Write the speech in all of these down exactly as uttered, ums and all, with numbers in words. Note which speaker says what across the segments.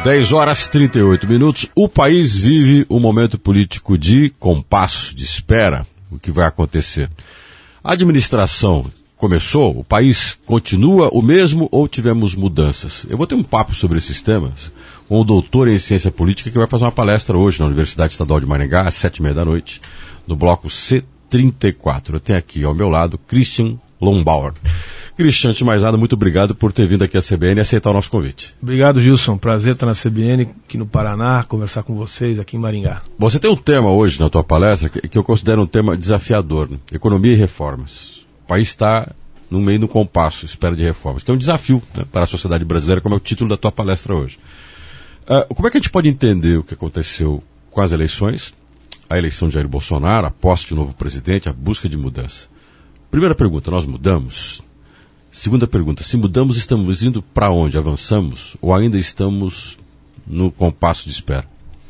Speaker 1: dez horas e trinta e oito minutos. O país vive um momento político de compasso, de espera, o que vai acontecer. A administração começou, o país continua o mesmo ou tivemos mudanças? Eu vou ter um papo sobre esses temas com o doutor em ciência política que vai fazer uma palestra hoje na Universidade Estadual de Maringá, às sete e meia da noite, no bloco C trinta e quatro. Eu tenho aqui ao meu lado Christian Lombauer. Christian, antes de mais nada, muito obrigado por ter vindo aqui à C B N e aceitar o nosso convite.
Speaker 2: Obrigado, Gilson. Prazer estar na C B N, aqui no Paraná, conversar com vocês aqui em Maringá.
Speaker 1: Você tem um tema hoje na tua palestra que, que eu considero um tema desafiador, né? Economia e reformas. O país está no meio do compasso, espera de reformas, que é um desafio, né, para a sociedade brasileira, como é o título da tua palestra hoje. Uh, como é que a gente pode entender o que aconteceu com as eleições, a eleição de Jair Bolsonaro, a posse de um novo presidente, a busca de mudança? Primeira pergunta, nós mudamos? Segunda pergunta, se mudamos, estamos indo para onde? Avançamos ou ainda estamos no compasso de espera?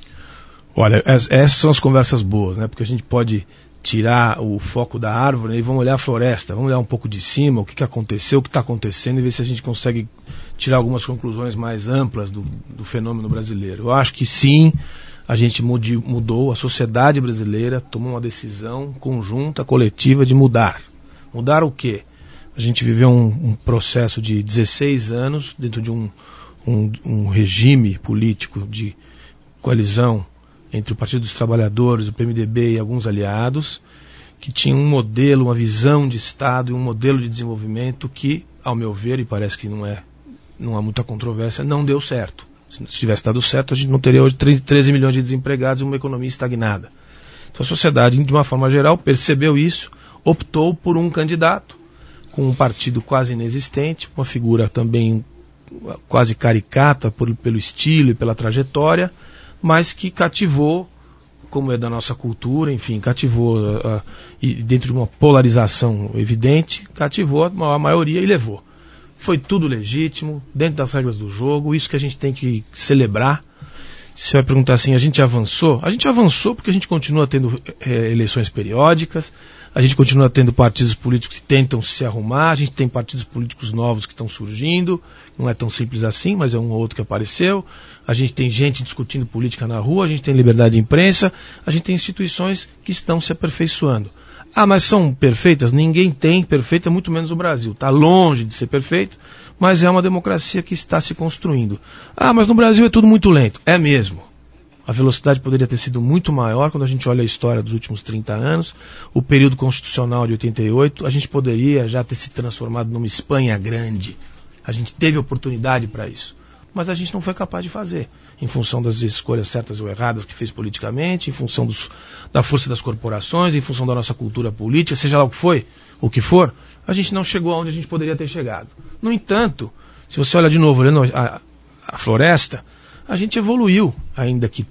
Speaker 2: Olha, essas são as conversas boas, né? Porque a gente pode tirar o foco da árvore e vamos olhar a floresta, vamos olhar um pouco de cima, o que, que aconteceu, o que está acontecendo e ver se a gente consegue tirar algumas conclusões mais amplas do, do fenômeno brasileiro. Eu acho que sim, a gente mudi, mudou, a sociedade brasileira tomou uma decisão conjunta, coletiva de mudar. Mudar o quê? A gente viveu um, um processo de dezesseis anos dentro de um, um, um regime político de coalizão entre o Partido dos Trabalhadores, o P M D B e alguns aliados, que tinha um modelo, uma visão de Estado e um modelo de desenvolvimento que, ao meu ver, e parece que não, é, não há muita controvérsia, não deu certo. Se tivesse dado certo, a gente não teria hoje treze milhões de desempregados e uma economia estagnada. Então a sociedade, de uma forma geral, percebeu isso, optou por um candidato, com um partido quase inexistente, uma figura também quase caricata por, pelo estilo e pela trajetória, mas que cativou, como é da nossa cultura, enfim, cativou, uh, uh, e dentro de uma polarização evidente, cativou a, a maioria e levou. Foi tudo legítimo, dentro das regras do jogo, isso que a gente tem que celebrar. Você vai perguntar assim, a gente avançou? A gente avançou porque a gente continua tendo é, eleições periódicas, a gente continua tendo partidos políticos que tentam se arrumar, a gente tem partidos políticos novos que estão surgindo, não é tão simples assim, mas é um ou outro que apareceu, a gente tem gente discutindo política na rua, a gente tem liberdade de imprensa, a gente tem instituições que estão se aperfeiçoando. Ah, mas são perfeitas? Ninguém tem perfeita, muito menos o Brasil. Está longe de ser perfeito, mas é uma democracia que está se construindo. Ah, mas no Brasil é tudo muito lento. É mesmo. A velocidade poderia ter sido muito maior quando a gente olha a história dos últimos trinta anos. O período constitucional de oitenta e oito, a gente poderia já ter se transformado numa Espanha grande. A gente teve oportunidade para isso. Mas a gente não foi capaz de fazer, em função das escolhas certas ou erradas que fez politicamente, em função dos, da força das corporações, em função da nossa cultura política, seja lá o que foi, o que for, a gente não chegou aonde a gente poderia ter chegado. No entanto, se você olha de novo, olhando a, a floresta, a gente evoluiu, ainda que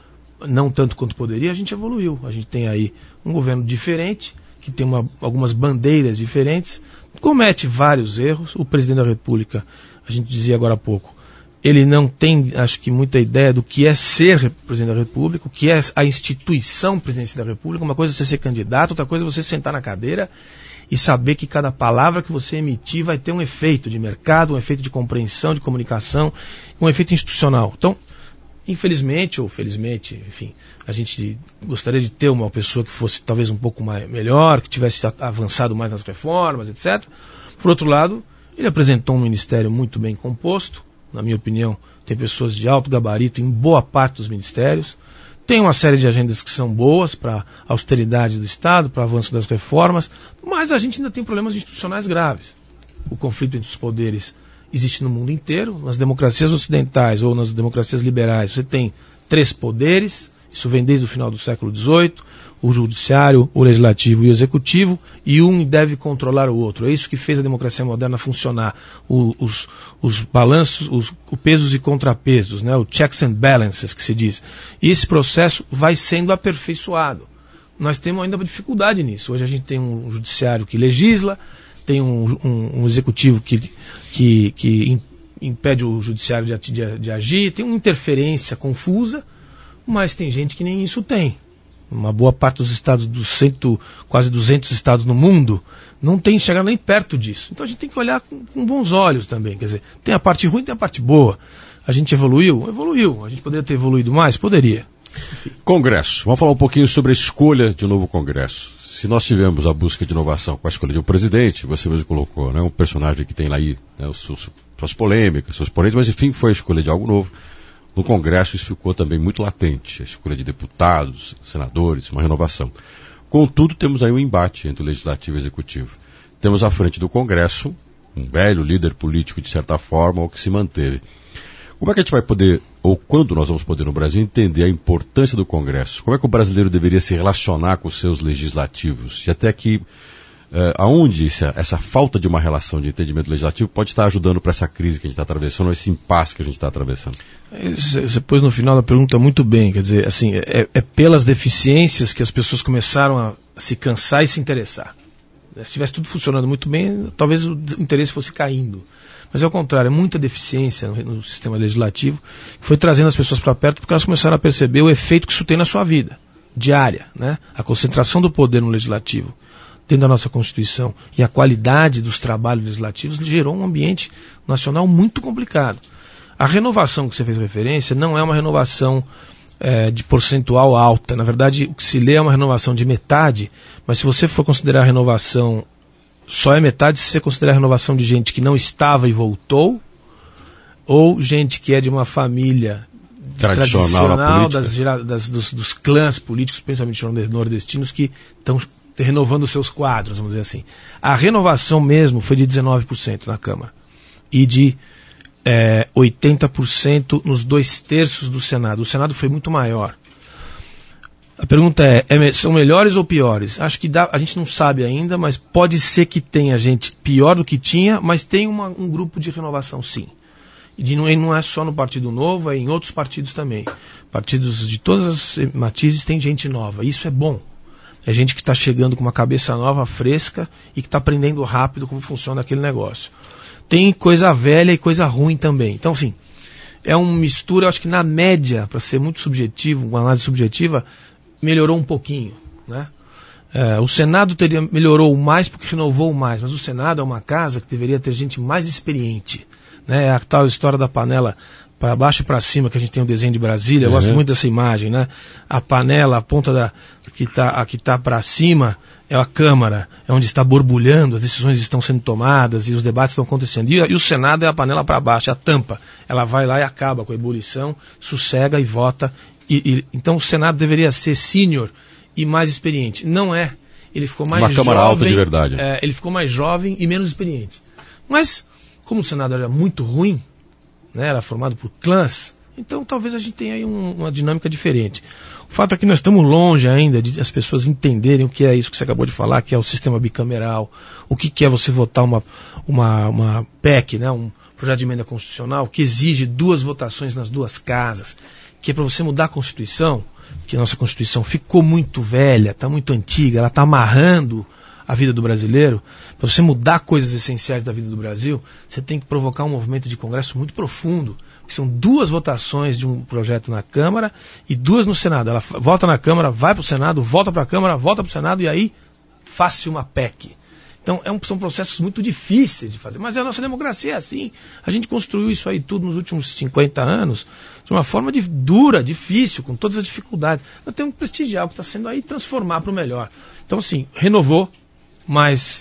Speaker 2: não tanto quanto poderia, a gente evoluiu. A gente tem aí um governo diferente, que tem uma, algumas bandeiras diferentes, comete vários erros. O presidente da República, a gente dizia agora há pouco, ele não tem, acho que, muita ideia do que é ser presidente da República, o que é a instituição presidência da República. Uma coisa é você ser candidato, outra coisa é você sentar na cadeira e saber que cada palavra que você emitir vai ter um efeito de mercado, um efeito de compreensão, de comunicação, um efeito institucional. Então, infelizmente, ou felizmente, enfim, a gente gostaria de ter uma pessoa que fosse talvez um pouco mais, melhor, que tivesse avançado mais nas reformas, etcétera. Por outro lado, ele apresentou um ministério muito bem composto. Na minha opinião, tem pessoas de alto gabarito em boa parte dos ministérios. Tem uma série de agendas que são boas para a austeridade do Estado, para o avanço das reformas, mas a gente ainda tem problemas institucionais graves. O conflito entre os poderes existe no mundo inteiro. Nas democracias ocidentais ou nas democracias liberais, você tem três poderes. Isso vem desde o final do século dezoito. O judiciário, o legislativo e o executivo, e um deve controlar o outro. É isso que fez a democracia moderna funcionar. O, os, os balanços, os, os pesos e contrapesos, né? O checks and balances, que se diz. E esse processo vai sendo aperfeiçoado. Nós temos ainda uma dificuldade nisso. Hoje a gente tem um judiciário que legisla, tem um, um, um executivo que, que, que impede o judiciário de, de, de agir, tem uma interferência confusa, mas tem gente que nem isso tem. Uma boa parte dos estados, dos cento, quase duzentos estados no mundo, não tem chegado nem perto disso. Então a gente tem que olhar com, com bons olhos também. Quer dizer, tem a parte ruim e tem a parte boa. A gente evoluiu? Evoluiu. A gente poderia ter evoluído mais? Poderia. Enfim.
Speaker 1: Congresso. Vamos falar um pouquinho sobre a escolha de um novo Congresso. Se nós tivemos a busca de inovação com a escolha de um presidente, você mesmo colocou, né, um personagem que tem lá aí, né, suas, suas polêmicas, seus ponentes, mas enfim, foi a escolha de algo novo. No Congresso isso ficou também muito latente, a escolha de deputados, senadores, uma renovação. Contudo, temos aí um embate entre o Legislativo e o Executivo. Temos à frente do Congresso um velho líder político, de certa forma, ou que se manteve. Como é que a gente vai poder, ou quando nós vamos poder no Brasil, entender a importância do Congresso? Como é que o brasileiro deveria se relacionar com os seus legislativos? E até que, eh, aonde essa, essa falta de uma relação de entendimento legislativo pode estar ajudando para essa crise que a gente está atravessando, ou esse impasse que a gente está atravessando?
Speaker 2: Você pôs no final da pergunta muito bem, quer dizer, assim, é, é pelas deficiências que as pessoas começaram a se cansar e se interessar. Se tivesse tudo funcionando muito bem, talvez o interesse fosse caindo. Mas ao contrário, é muita deficiência no, no sistema legislativo que foi trazendo as pessoas para perto porque elas começaram a perceber o efeito que isso tem na sua vida diária, né? A concentração do poder no legislativo dentro da nossa Constituição e a qualidade dos trabalhos legislativos gerou um ambiente nacional muito complicado. A renovação que você fez referência não é uma renovação é, de percentual alta. Na verdade, o que se lê é uma renovação de metade, mas se você for considerar a renovação só é metade se você considerar a renovação de gente que não estava e voltou, ou gente que é de uma família
Speaker 1: tradicional,
Speaker 2: tradicional das, das, dos, dos clãs políticos, principalmente nordestinos, que estão renovando os seus quadros, vamos dizer assim. A renovação mesmo foi de dezenove por cento na Câmara e de é, oitenta por cento nos dois terços do Senado. O Senado foi muito maior. A pergunta é, é, são melhores ou piores? Acho que dá, a gente não sabe ainda, mas pode ser que tenha gente pior do que tinha, mas tem uma, um grupo de renovação, sim. E de, não, não é só no Partido Novo, é em outros partidos também. Partidos de todas as matizes tem gente nova. Isso é bom. É gente que está chegando com uma cabeça nova, fresca, e que está aprendendo rápido como funciona aquele negócio. Tem coisa velha e coisa ruim também. Então, assim, é uma mistura, eu acho que na média, para ser muito subjetivo, uma análise subjetiva, melhorou um pouquinho, né? É, o Senado teria, melhorou mais porque renovou mais, mas o Senado é uma casa que deveria ter gente mais experiente, né? É a tal história da panela para baixo e para cima, que a gente tem o desenho de Brasília. Eu uhum. gosto muito dessa imagem, né? A panela, a ponta da, que está tá para cima é a Câmara, é onde está borbulhando, as decisões estão sendo tomadas e os debates estão acontecendo. E, e o Senado é a panela para baixo, é a tampa. Ela vai lá e acaba com a ebulição, sossega e vota. E, e, então o Senado deveria ser sênior e mais experiente. Não é. Ele ficou mais
Speaker 1: Uma
Speaker 2: jovem.
Speaker 1: Câmara alta de verdade.
Speaker 2: É, ele ficou mais jovem e menos experiente. Mas, como o Senado era muito ruim, né, era formado por clãs, então talvez a gente tenha aí um, uma dinâmica diferente. O fato é que nós estamos longe ainda de as pessoas entenderem o que é isso que você acabou de falar, que é o sistema bicameral, o que, que é você votar uma, uma, uma P E C, né, um projeto de emenda constitucional, que exige duas votações nas duas casas, que é para você mudar a Constituição, que a nossa Constituição ficou muito velha, está muito antiga, ela está amarrando a vida do brasileiro. Para você mudar coisas essenciais da vida do Brasil, você tem que provocar um movimento de Congresso muito profundo, que são duas votações de um projeto na Câmara e duas no Senado. Ela vota na Câmara, vai para o Senado, volta para a Câmara, volta para o Senado e aí faz-se uma P E C. Então é um, são processos muito difíceis de fazer, mas a nossa democracia é assim. A gente construiu isso aí tudo nos últimos cinquenta anos de uma forma de, dura, difícil, com todas as dificuldades. Nós temos que prestigiar o que está sendo aí e transformar para o melhor. Então assim, renovou, mas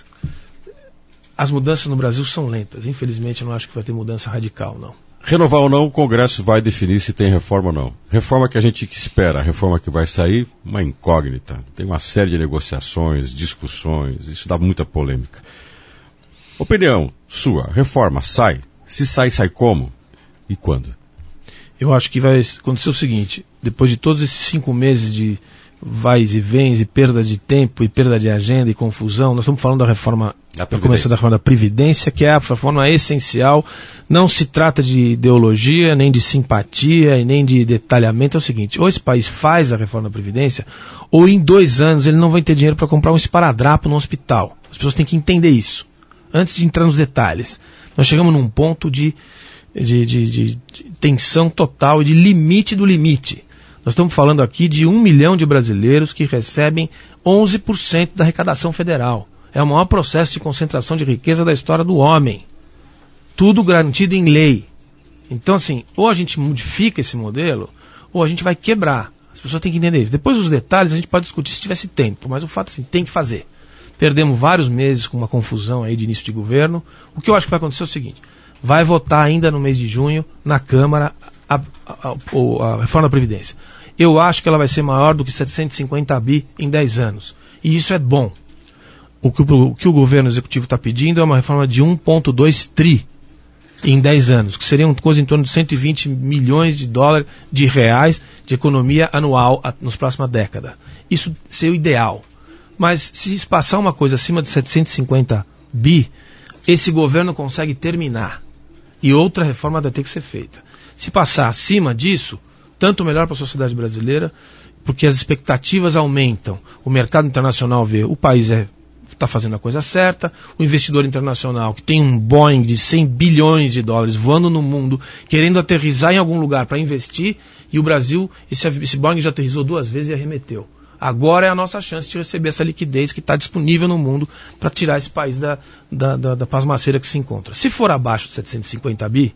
Speaker 2: as mudanças no Brasil são lentas. Infelizmente eu não acho que vai ter mudança radical, não.
Speaker 1: Renovar ou não, o Congresso vai definir se tem reforma ou não. Reforma que a gente espera, a reforma que vai sair, uma incógnita. Tem uma série de negociações, discussões, isso dá muita polêmica. Opinião sua, reforma sai? Se sai, sai como? E quando?
Speaker 2: Eu acho que vai acontecer o seguinte, depois de todos esses cinco meses de vais e vens e perda de tempo e perda de agenda e confusão, nós estamos falando da reforma, começando da reforma da Previdência, que é a reforma essencial. Não se trata de ideologia, nem de simpatia e nem de detalhamento. É o seguinte, ou esse país faz a reforma da Previdência, ou em dois anos ele não vai ter dinheiro para comprar um esparadrapo no hospital. As pessoas têm que entender isso, antes de entrar nos detalhes. Nós chegamos num ponto de, de, de, de, de tensão total e de limite do limite. Nós estamos falando aqui de um milhão de brasileiros que recebem onze por cento da arrecadação federal. É o maior processo de concentração de riqueza da história do homem. Tudo garantido em lei. Então, assim, ou a gente modifica esse modelo, ou a gente vai quebrar. As pessoas têm que entender isso. Depois os detalhes a gente pode discutir se tivesse tempo, mas o fato é assim, tem que fazer. Perdemos vários meses com uma confusão aí de início de governo. O que eu acho que vai acontecer é o seguinte, vai votar ainda no mês de junho, na Câmara, a, a, a, a reforma da Previdência. Eu acho que ela vai ser maior do que setecentos e cinquenta bi em dez anos. E isso é bom. O que o, o, que o governo executivo está pedindo é uma reforma de um vírgula dois tri em dez anos, que seria uma coisa em torno de cento e vinte milhões de dólares, de reais, de economia anual a, nos próxima década. Isso seria o ideal. Mas se passar uma coisa acima de setecentos e cinquenta bi, esse governo consegue terminar. E outra reforma vai ter que ser feita. Se passar acima disso, tanto melhor para a sociedade brasileira, porque as expectativas aumentam. O mercado internacional vê, o país é está fazendo a coisa certa, o investidor internacional que tem um Boeing de cem bilhões de dólares voando no mundo, querendo aterrissar em algum lugar para investir, e o Brasil, esse, esse Boeing já aterrissou duas vezes e arremeteu. Agora é a nossa chance de receber essa liquidez que está disponível no mundo para tirar esse país da, da, da, da pasmaceira que se encontra. Se for abaixo de setecentos e cinquenta bi,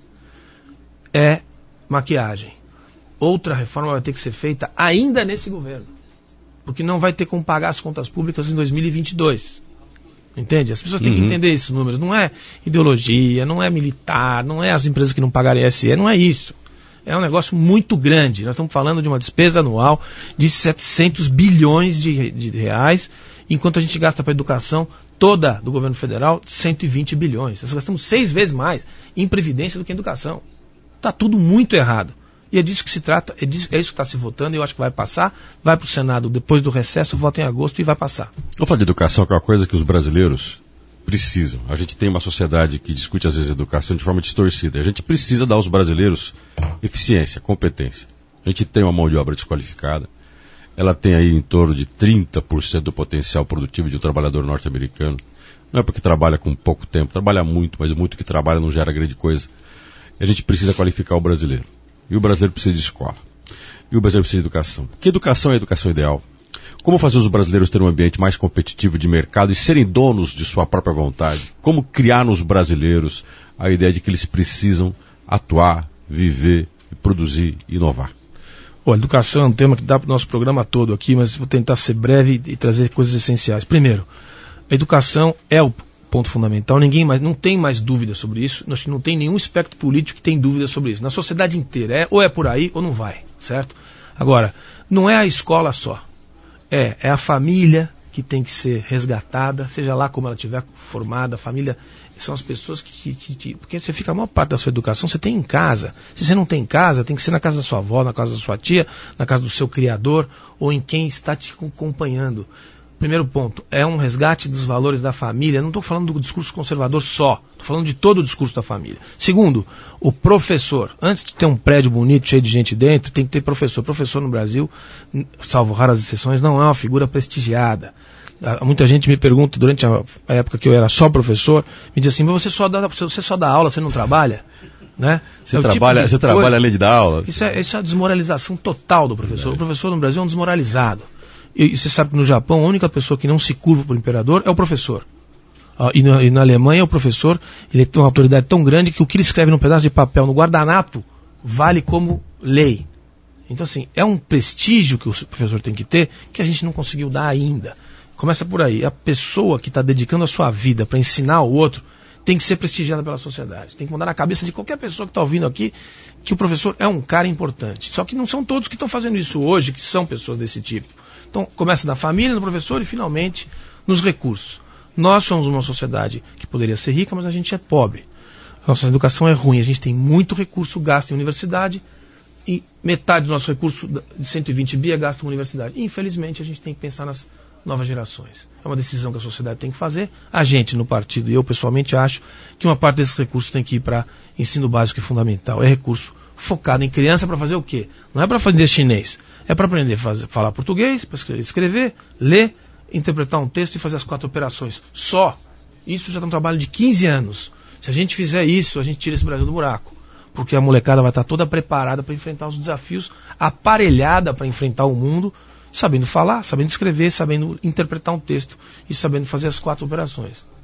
Speaker 2: é maquiagem. Outra reforma vai ter que ser feita ainda nesse governo, porque não vai ter como pagar as contas públicas em dois mil e vinte e dois. Entende? As pessoas têm uhum. que entender esses números. Não é ideologia, não é militar, não é as empresas que não pagarem I S E, não é isso. É um negócio muito grande. Nós estamos falando de uma despesa anual de setecentos bilhões de, de reais, enquanto a gente gasta para a educação toda do governo federal cento e vinte bilhões. Nós gastamos seis vezes mais em previdência do que em educação. Está tudo muito errado. E é disso que se trata, é, disso, é isso que está se votando, e eu acho que vai passar, vai para o Senado depois do recesso, vota em agosto e vai passar.
Speaker 1: Vou falar de educação, que é uma coisa que os brasileiros precisam. A gente tem uma sociedade que discute às vezes educação de forma distorcida. A gente precisa dar aos brasileiros eficiência, competência. A gente tem uma mão de obra desqualificada, ela tem aí em torno de trinta por cento do potencial produtivo de um trabalhador norte-americano. Não é porque trabalha com pouco tempo, trabalha muito, mas muito que trabalha não gera grande coisa. A gente precisa qualificar o brasileiro. E o brasileiro precisa de escola. E o brasileiro precisa de educação. Que educação é a educação ideal? Como fazer os brasileiros terem um ambiente mais competitivo de mercado e serem donos de sua própria vontade? Como criar nos brasileiros a ideia de que eles precisam atuar, viver, produzir e inovar?
Speaker 2: Olha, educação é um tema que dá para o nosso programa todo aqui, mas vou tentar ser breve e trazer coisas essenciais. Primeiro, a educação é o ponto fundamental, ninguém mais, não tem mais dúvida sobre isso, acho que não tem nenhum espectro político que tem dúvida sobre isso, na sociedade inteira, é, ou é por aí ou não vai, certo? Agora, não é a escola só, é, é a família que tem que ser resgatada, seja lá como ela estiver formada, a família são as pessoas que, que, que, porque você fica a maior parte da sua educação, você tem em casa, se você não tem em casa, tem que ser na casa da sua avó, na casa da sua tia, na casa do seu criador, ou em quem está te acompanhando. Primeiro ponto, é um resgate dos valores da família. Não estou falando do discurso conservador só, estou falando de todo o discurso da família. Segundo, o professor. Antes de ter um prédio bonito, cheio de gente dentro, tem que ter professor. Professor no Brasil, salvo raras exceções, não é uma figura prestigiada. Muita gente me pergunta, durante a época que eu era só professor, me diz assim, mas você só dá, você só dá aula, você não trabalha? Né?
Speaker 1: Você, é trabalha, tipo você trabalha além de dar aula?
Speaker 2: Isso é, isso é a desmoralização total do professor. É. O professor no Brasil é um desmoralizado. E você sabe que no Japão a única pessoa que não se curva para o imperador é o professor. Ah, e, na, e na Alemanha o professor ele tem uma autoridade tão grande que o que ele escreve num pedaço de papel no guardanapo vale como lei. Então assim, é um prestígio que o professor tem que ter que a gente não conseguiu dar ainda. Começa por aí. A pessoa que está dedicando a sua vida para ensinar o outro tem que ser prestigiada pela sociedade. Tem que mandar na cabeça de qualquer pessoa que está ouvindo aqui que o professor é um cara importante. Só que não são todos que estão fazendo isso hoje que são pessoas desse tipo. Então, começa da família, do professor e, finalmente, nos recursos. Nós somos uma sociedade que poderia ser rica, mas a gente é pobre. Nossa educação é ruim, a gente tem muito recurso gasto em universidade e metade do nosso recurso de cento e vinte bi é gasto em universidade. E, infelizmente, a gente tem que pensar nas novas gerações. É uma decisão que a sociedade tem que fazer. A gente, no partido, e eu pessoalmente acho que uma parte desses recursos tem que ir para ensino básico e fundamental. É recurso focado em criança para fazer o quê? Não é para fazer chinês. É para aprender a fazer, falar português, para escrever, ler, interpretar um texto e fazer as quatro operações. Só. Isso já é um trabalho de quinze anos. Se a gente fizer isso, a gente tira esse Brasil do buraco. Porque a molecada vai estar toda preparada para enfrentar os desafios, aparelhada para enfrentar o mundo, sabendo falar, sabendo escrever, sabendo interpretar um texto e sabendo fazer as quatro operações.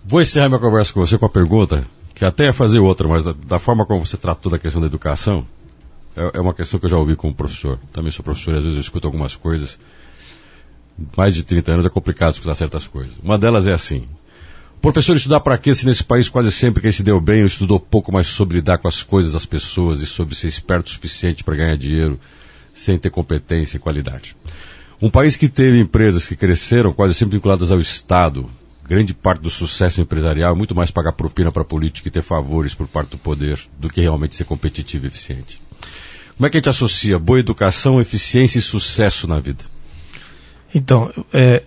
Speaker 1: Vou encerrar minha conversa com você com a pergunta, que até ia fazer outra, mas da, da forma como você tratou da questão da educação, é, é uma questão que eu já ouvi como professor. Também sou professor e às vezes eu escuto algumas coisas. Mais de trinta anos é complicado escutar certas coisas. Uma delas é assim: professor, estudar para quê se nesse país quase sempre quem se deu bem ou estudou pouco mais sobre lidar com as coisas das pessoas e sobre ser esperto o suficiente para ganhar dinheiro sem ter competência e qualidade. Um país que teve empresas que cresceram quase sempre vinculadas ao Estado, grande parte do sucesso empresarial é muito mais pagar propina para a política e ter favores por parte do poder do que realmente ser competitivo e eficiente. Como é que a gente associa boa educação, eficiência e sucesso na vida?
Speaker 2: Então, é,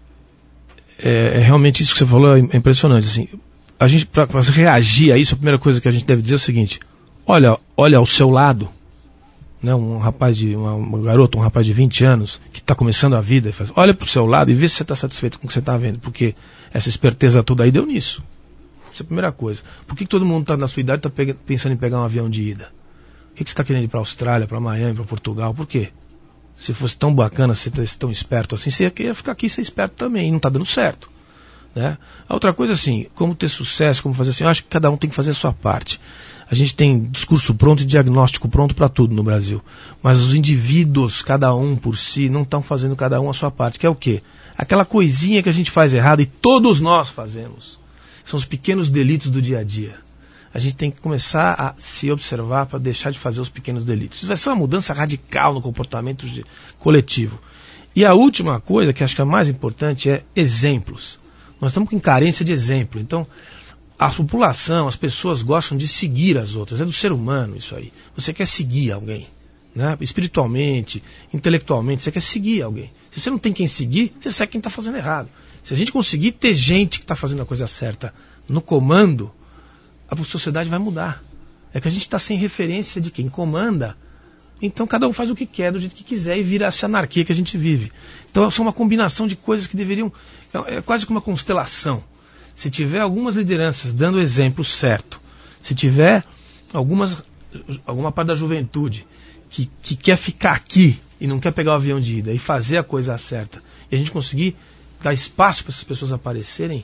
Speaker 2: é, é realmente isso que você falou, é impressionante. Assim, a gente, para reagir a isso, a primeira coisa que a gente deve dizer é o seguinte: olha, olha ao seu lado, né, um rapaz de, uma, uma garota, um rapaz de vinte anos que está começando a vida, e faz, olha para o seu lado e vê se você está satisfeito com o que você está vendo, porque essa esperteza toda aí deu nisso. Essa é a primeira coisa. Por que, que todo mundo tá, na sua idade está pensando em pegar um avião de ida? Por que, que você está querendo ir para a Austrália, para Miami, para Portugal? Por quê? Se fosse tão bacana, se fosse tão esperto assim, você ia ficar aqui e ser esperto também, e não está dando certo. Né? A outra coisa assim, como ter sucesso, como fazer assim, eu acho que cada um tem que fazer a sua parte. A gente tem discurso pronto e diagnóstico pronto para tudo no Brasil. Mas os indivíduos, cada um por si, não estão fazendo cada um a sua parte. Que é o quê? Aquela coisinha que a gente faz errado e todos nós fazemos. São os pequenos delitos do dia a dia. A gente tem que começar a se observar para deixar de fazer os pequenos delitos. Isso vai ser uma mudança radical no comportamento coletivo. E a última coisa, que acho que é a mais importante, é exemplos. Nós estamos com carência de exemplo. Então, a população, as pessoas gostam de seguir as outras. É do ser humano isso aí. Você quer seguir alguém, né? Espiritualmente, intelectualmente, você quer seguir alguém. Se você não tem quem seguir, você segue quem está fazendo errado. Se a gente conseguir ter gente que está fazendo a coisa certa no comando, a sociedade vai mudar. É que a gente está sem referência de quem comanda, então cada um faz o que quer, do jeito que quiser, e vira essa anarquia que a gente vive. Então são uma combinação de coisas que deveriam... É quase como uma constelação. Se tiver algumas lideranças dando o exemplo certo, se tiver algumas, alguma parte da juventude que, que quer ficar aqui e não quer pegar o avião de ida e fazer a coisa certa, e a gente conseguir dar espaço para essas pessoas aparecerem,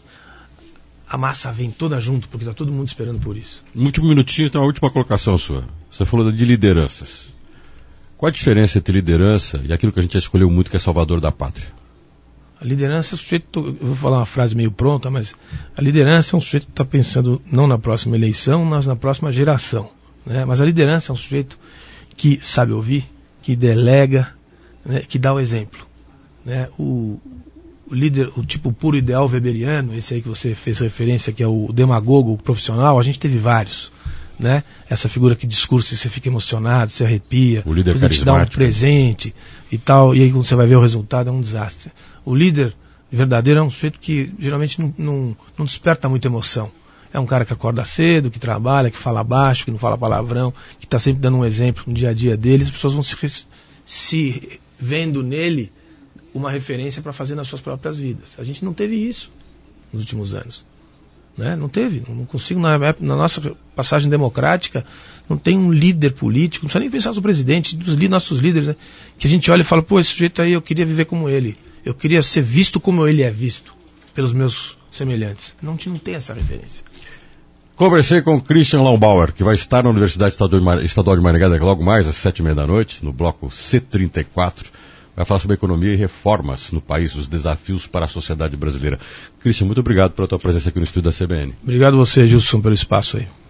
Speaker 2: a massa vem toda junto, porque está todo mundo esperando por isso.
Speaker 1: No último minutinho, então, a última colocação sua. Você falou de lideranças. Qual a diferença entre liderança e aquilo que a gente já escolheu muito, que é salvador da pátria?
Speaker 2: A liderança é um sujeito, eu vou falar uma frase meio pronta, mas a liderança é um sujeito que está pensando não na próxima eleição, mas na próxima geração. Né? Mas a liderança é um sujeito que sabe ouvir, que delega, né? Que dá o exemplo. Né? O, o líder, o tipo puro ideal weberiano, esse aí que você fez referência, que é o demagogo profissional, a gente teve vários. Né? Essa figura que discursa e você fica emocionado, se arrepia,
Speaker 1: o líder
Speaker 2: te dá um presente e tal, e aí quando você vai ver o resultado é um desastre. O líder verdadeiro é um sujeito que geralmente não, não, não desperta muita emoção. É um cara que acorda cedo, que trabalha, que fala baixo, que não fala palavrão, que está sempre dando um exemplo no dia a dia dele. As pessoas vão se, se vendo nele uma referência para fazer nas suas próprias vidas. A gente não teve isso nos últimos anos. Né? Não teve, não consigo, na, na nossa passagem democrática, não tem um líder político, não precisa nem pensar no presidente, dos nossos líderes, né? Que a gente olha e fala, pô, esse sujeito aí eu queria viver como ele, eu queria ser visto como ele é visto pelos meus semelhantes. Não, não tem essa referência.
Speaker 1: Conversei com Christian Laumbauer, que vai estar na Universidade Estadual de Maringá logo mais às sete e meia da noite, no bloco C trinta e quatro. Vai falar sobre economia e reformas no país, os desafios para a sociedade brasileira. Christian, muito obrigado pela tua presença aqui no estúdio da C B N.
Speaker 2: Obrigado a você, Gilson, pelo espaço aí.